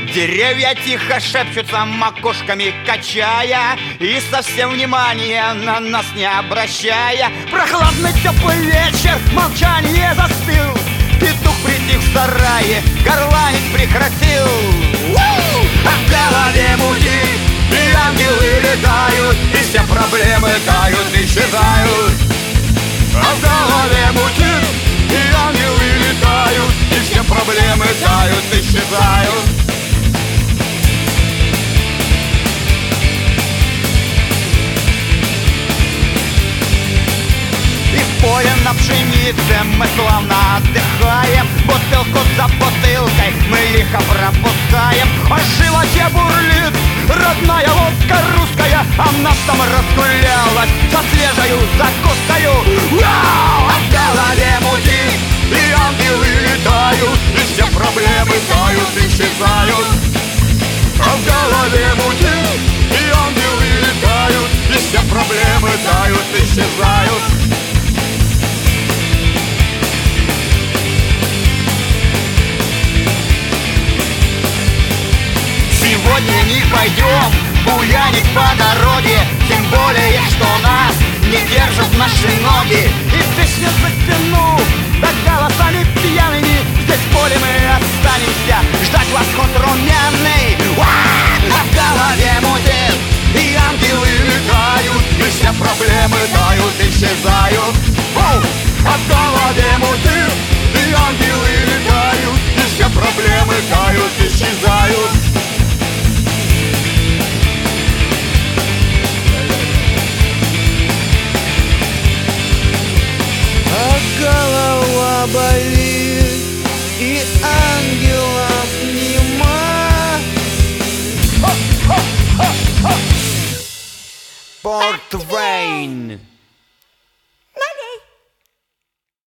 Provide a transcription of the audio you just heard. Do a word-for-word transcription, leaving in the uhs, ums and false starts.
Деревья тихо шепчутся, макушками качая, и совсем внимания на нас не обращая. Прохладный теплый вечер, молчание застыл. Петух притих в сарае, горланить прекратил. А в голове мутит, и ангелы летают, и все проблемы тают, исчезают. А в голове мутит, и ангелы летают, и все проблемы тают, исчезают. В поле на пшенице мы славно отдыхаем. Бутылку за бутылкой мы лихо пропускаем. А в животе бурлит родная лодка русская, а в нас там разгулялась со свежею закускою. Вау! А в голове мутит, и ангелы летают, и все проблемы тают, исчезают. А в голове мутит, и ангелы летают, и все проблемы тают, исчезают. Сегодня не пойдем буянить по дороге, тем более, что нас не держат наши ноги. И песня за спину, да голосами пьяными, здесь в поле мы останемся, ждать восход румяный. А в голове мутит, и ангелы летают, и все проблемы тают, исчезают. А в голове мутит, и ангелы летают, и все проблемы тают, исчезают. Голова болит, и ангелов нема. Port Wayne.